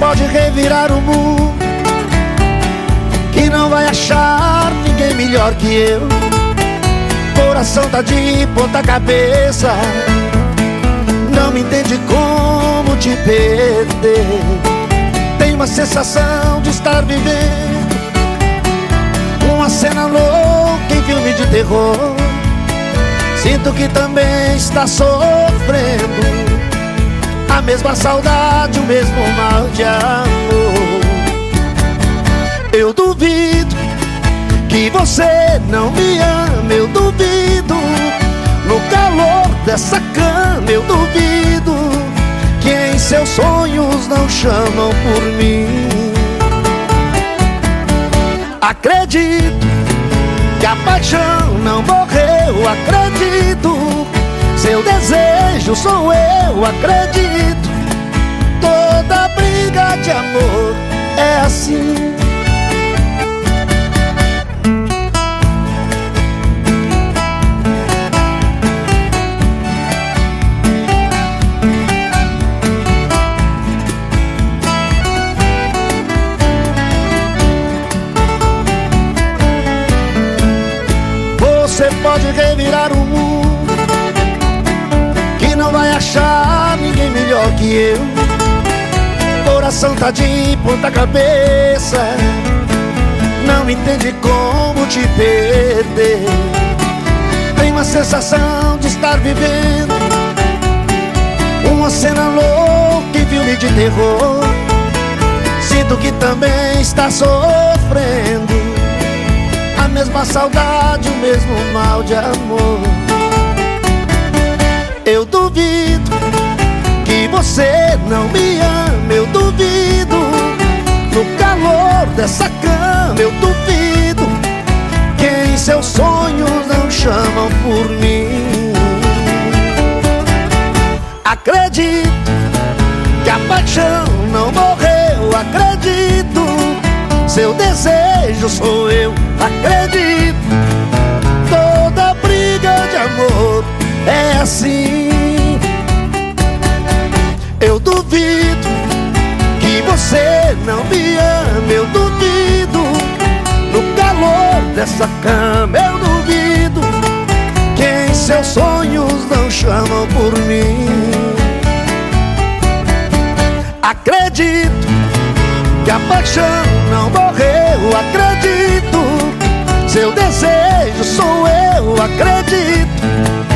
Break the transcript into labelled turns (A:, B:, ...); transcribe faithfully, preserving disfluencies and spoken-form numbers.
A: pode revirar o mundo, que não vai achar ninguém melhor que eu. Coração tá de ponta cabeça, não me entende como te perder. Tem uma sensação de estar vivendo uma cena louca em filme de terror. Sinto que também está sofrendo a mesma saudade, o mesmo mal de amor. Eu duvido que você não me ama, eu duvido. No calor dessa cama eu duvido que em seus sonhos não chamam por mim. Acredito que a paixão não morreu, acredito. Seu desejo sou eu, acredito. Toda briga de amor é assim. Você pode revirar o mundo, que não vai achar ninguém melhor que eu. Coração tá de ponta cabeça, não entende como te perder. Tem uma sensação de estar vivendo uma cena louca em filme de terror. Sinto que também está sofrendo a mesma saudade, o mesmo mal de amor. Eu duvido que você não me ama, eu duvido. No calor dessa cama eu duvido que em seus sonhos não chamam por mim. Acredito que a paixão não morreu, acredito. Seu desejo sou eu, acredito. Toda briga de amor é assim. Eu duvido que você não me ama, eu duvido. No calor dessa cama eu duvido que em seus sonhos não chamam por mim. Acredito que a paixão não morreu, acredito. Seu desejo sou eu, acredito.